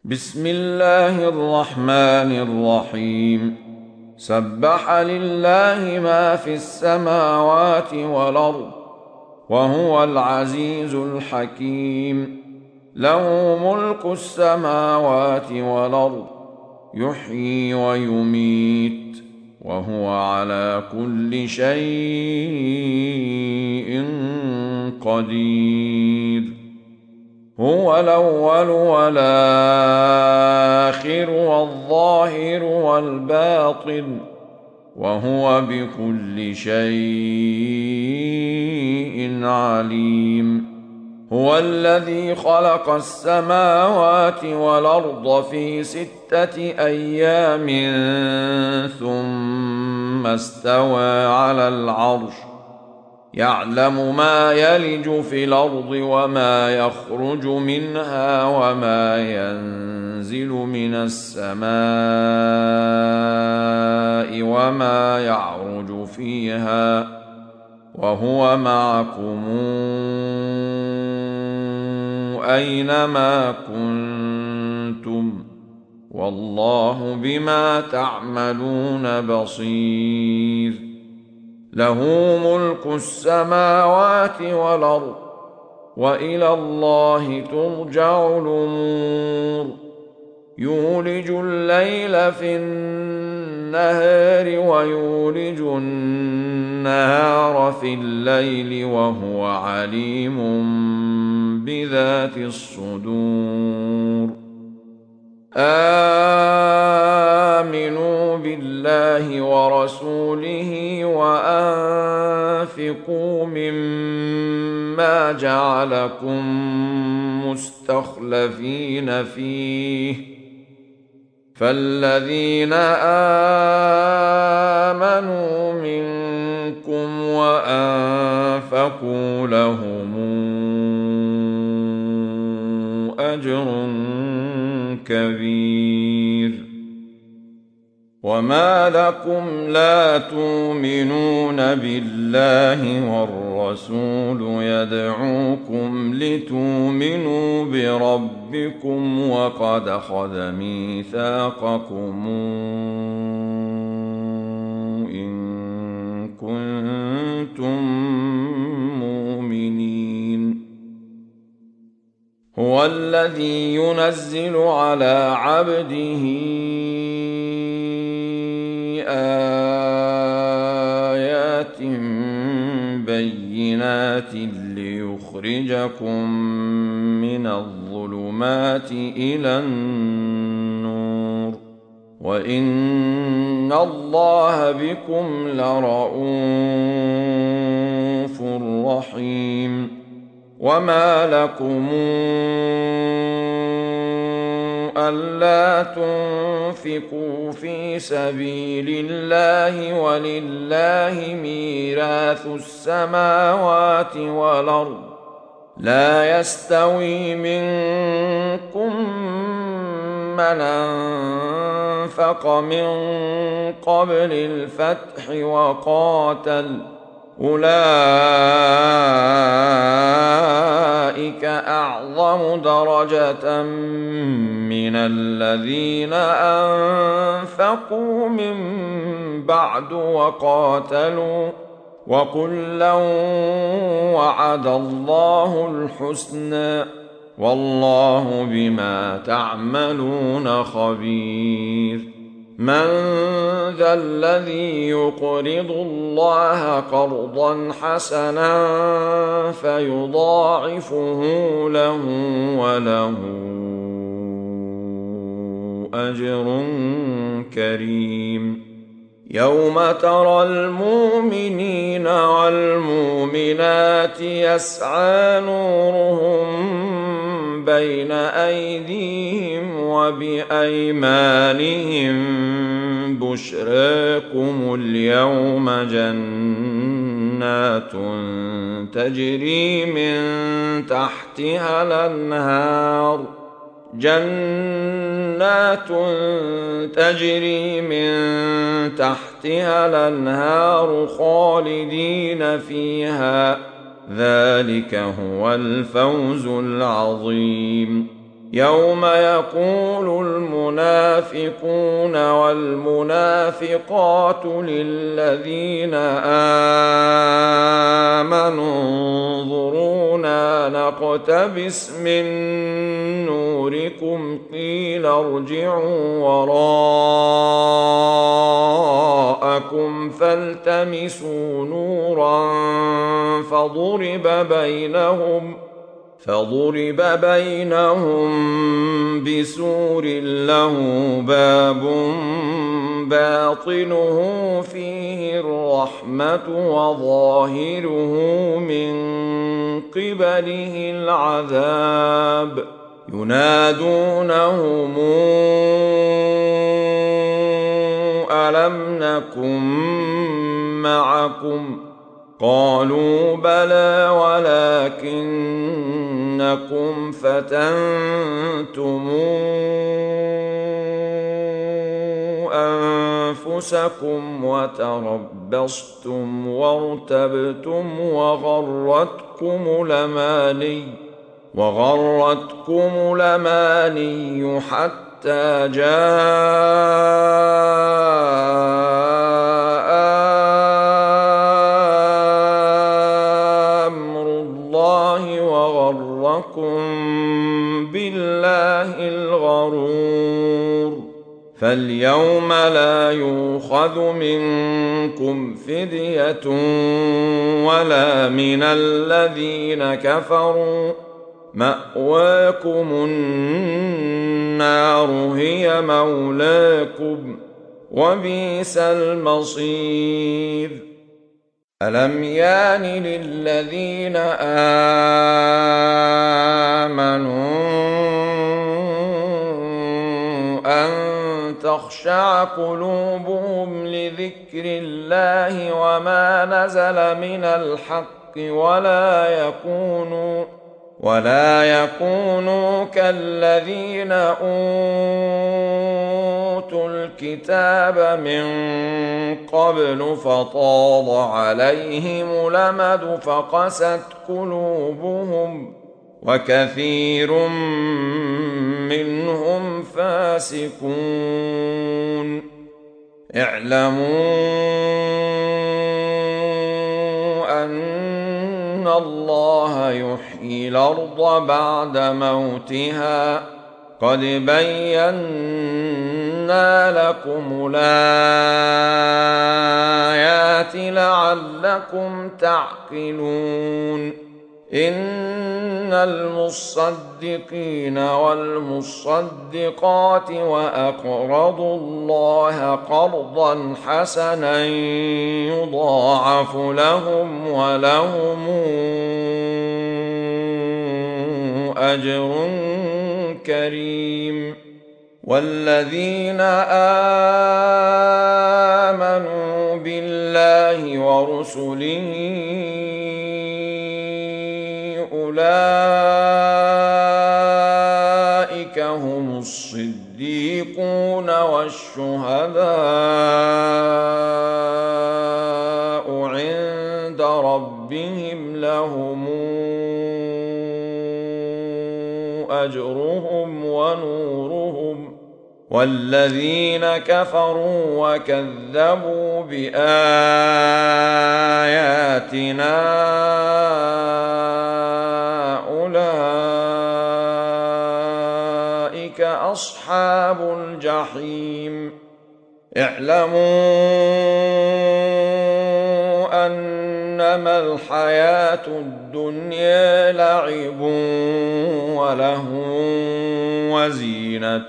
بسم الله الرحمن الرحيم. سبح لله ما في السماوات والأرض وهو العزيز الحكيم. له ملك السماوات والأرض يحيي ويميت وهو على كل شيء قدير. هو الأول والآخر والظاهر والباطن وهو بكل شيء عليم. هو الذي خلق السماوات والأرض في 6 أيام ثم استوى على العرش يعلم ما يلج في الأرض وما يخرج منها وما ينزل من السماء وما يعرج فيها وهو معكم أينما كنتم والله بما تعملون بصير. له ملك السماوات والأرض وإلى الله ترجع الأمور. يولج الليل في النهار ويولج النهار في الليل وهو عليم بذات الصدور. آمنوا بالله ورسوله وأنفقوا مما جعلكم مستخلفين فيه فالذين آمنوا منكم وأنفقوا لهم أجر كبير. وما لكم لا تؤمنون بالله والرسول يدعوكم لتؤمنوا بربكم وقد أخذ ميثاقكم إن كنتم مؤمنين. هو الذي ينزل على عبده آيات بينات ليخرجكم من الظلمات إلى النور وإن الله بكم لرءوف رحيم. وما لكم ألا تنفقوا في سبيل الله ولله ميراث السماوات والأرض لا يستوي منكم من أنفق من قبل الفتح وقاتل أولئك أعظم درجة من الذين أنفقوا من بعد وقاتلوا وكلا وعد الله الحسنى والله بما تعملون خبير. من ذا الذي يقرض الله قرضا حسنا فيضاعفه له وله أجر كريم. يوم ترى المؤمنين والمؤمنات يسعى نورهم بين أيديهم وبأيمانهم بشراكم اليوم جنات تجري من تحتها الأنهار خالدين فيها ذلك هو الفوز العظيم. يوم يقول المنافقون والمنافقات للذين آمنوا انظرونا نقتبس من نوركم قيل ارجعوا وراءكم فالتمسوا نورا فضرب بينهم بسور له باب باطنه فيه الرحمة وظاهره من قبله العذاب ينادونهم ألم نكن معكم قالوا بلى ولكنكم فتنتم أنفسكم وتربصتم وارتبتم وغرتكم الأماني حتى جاء وغركم بالله الغرور فاليوم لا يؤخذ منكم فدية ولا من الذين كفروا مأواكم النار هي مولاكم وبئس المصير ألم يان للذين آمنوا أن تخشع قلوبهم لذكر الله وما نزل من الحق ولا يكونوا كالذين أوتوا الكتاب من قبل فطال عليهم الأمد فقست قلوبهم وكثير منهم فاسقون اعلموا أن الله يحيي الأرض بعد موتها قد بينا لكم الآيات لعلكم تعقلون إن المصدقين والمصدقات وأقرضوا الله قرضا حسنا يضاعف لهم ولهم أجر كريم والذين آمنوا بالله ورسله أولئك هم الصديقون والشهداء عند ربهم لهم أجرهم ونورهم والذين كفروا وكذبوا بآياتنا أولئك أصحاب الجحيم اعلموا أنما الحياة الدنيا لعب ولهو وزينة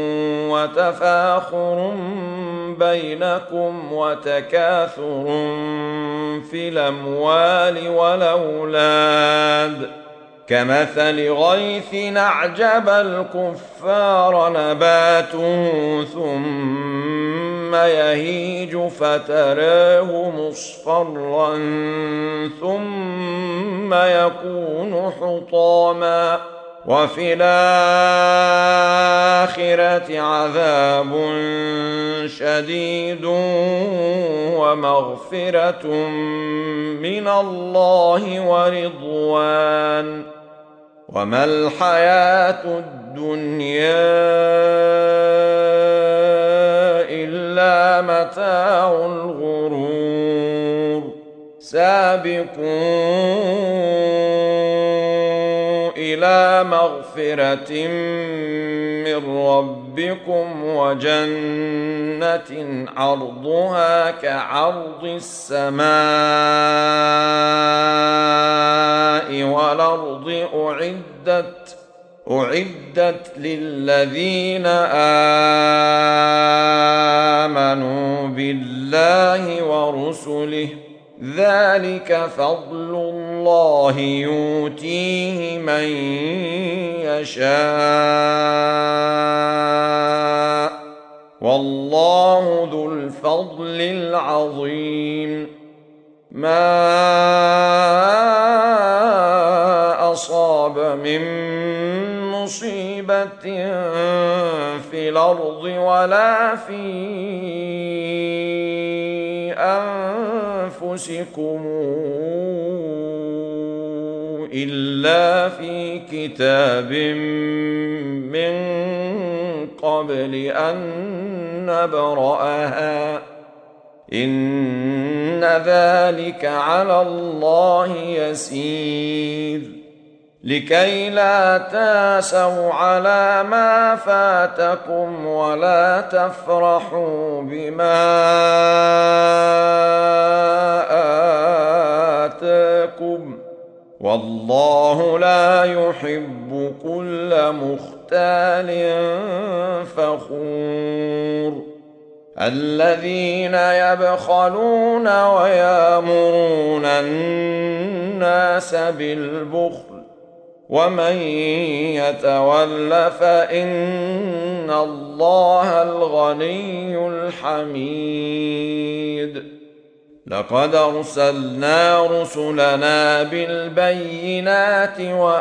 وتفاخر بينكم وتكاثر في الأموال والأولاد كمثل غيث أعجب الكفار نباته ثم يهيج فتراه مصفرا ثم يكون حطاما وفي الآخرة عذاب شديد ومغفرة من الله ورضوان وما الحياة الدنيا إلا متاع الغرور سابقوا إلى مغفرة من ربكم وجنة عرضها كعرض السماء والأرض أعدت للذين آمنوا بالله ورسله ذلك فضل الله يؤتيه من يشاء والله ذو الفضل العظيم ما أصاب من مصيبة في الأرض ولا في أنفسكم إلا في كتاب من قبل أن نبرأها إن ذلك على الله يسير لكي لا تاسوا على ما فاتكم ولا تفرحوا بما آتاكم والله لا يحب كل مختال فخور الذين يبخلون ويأمرون الناس بالبخل ومن يتول فإن الله الغني الحميد لقد أرسلنا رسلنا بالبينات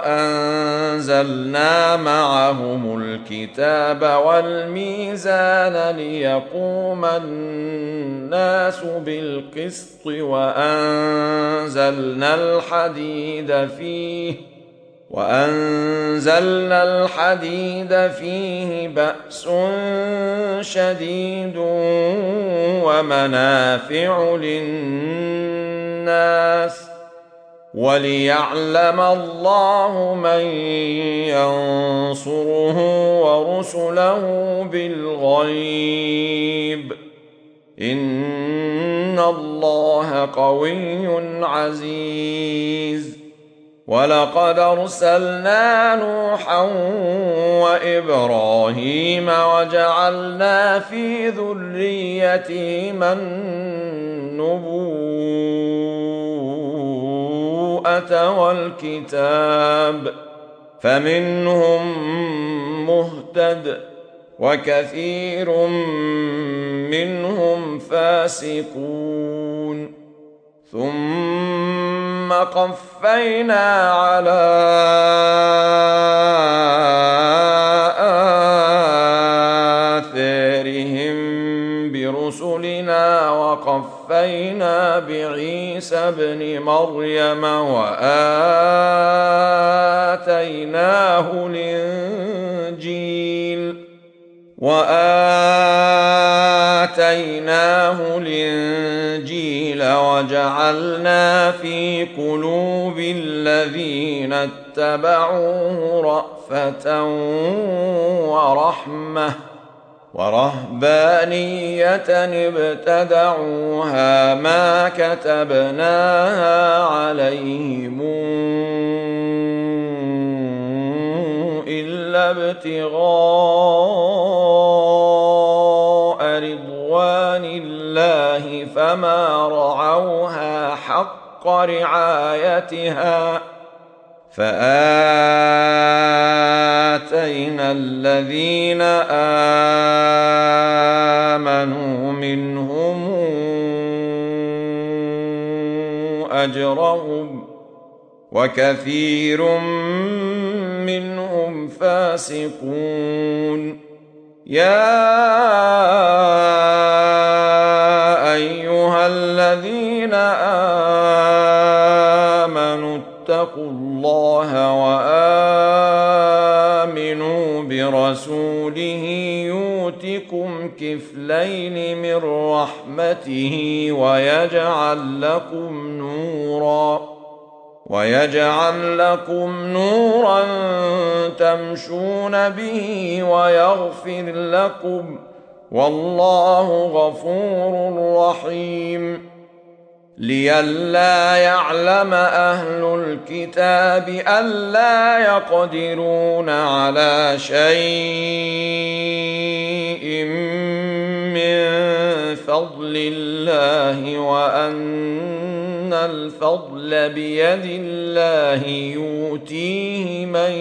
وأنزلنا معهم الكتاب والميزان ليقوم الناس بالقسط وأنزلنا الحديد فيه بأس شديد ومنافع للناس وليعلم الله من ينصره ورسله بالغيب إن الله قوي عزيز ولقد أرسلنا نوحا وإبراهيم وجعلنا في ذريتهما النبوءة والكتاب فمنهم مهتد وكثير منهم فاسقون ثم قفينا على آثارهم برسلنا وقفينا بعيسى ابن مريم وآتيناه الإنجيل وجعلنا في قلوب الذين اتبعوه رأفة ورحمة ورهبانية ابتدعوها ما كتبناها عليهم إلا ابتغاء رضوان الله فما رعوها حق رعايتها فآتينا الذين آمنوا منهم أجرهم وكثير منهم فاسقون يا أيها الذين آمنوا اتقوا الله يؤتكم كفلين من رحمته ويجعل لكم نورا تمشون به ويغفر لكم، والله غفور رحيم. لئلا يعلم أهل الكتاب ألا يقدرون على شيء من فضل الله وأن الفضل بيد الله يؤتيه من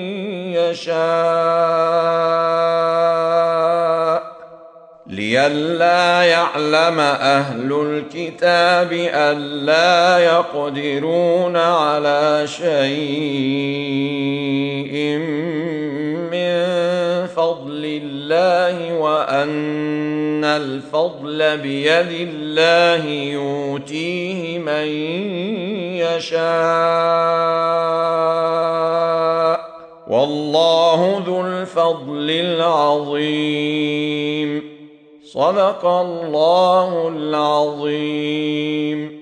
يشاء. لئلا يعلم أهل الكتاب ألا يقدرون على شيء من فضل الله وأن الفضل بيد الله يؤتيه من يشاء، والله ذو الفضل العظيم. صدق الله العظيم.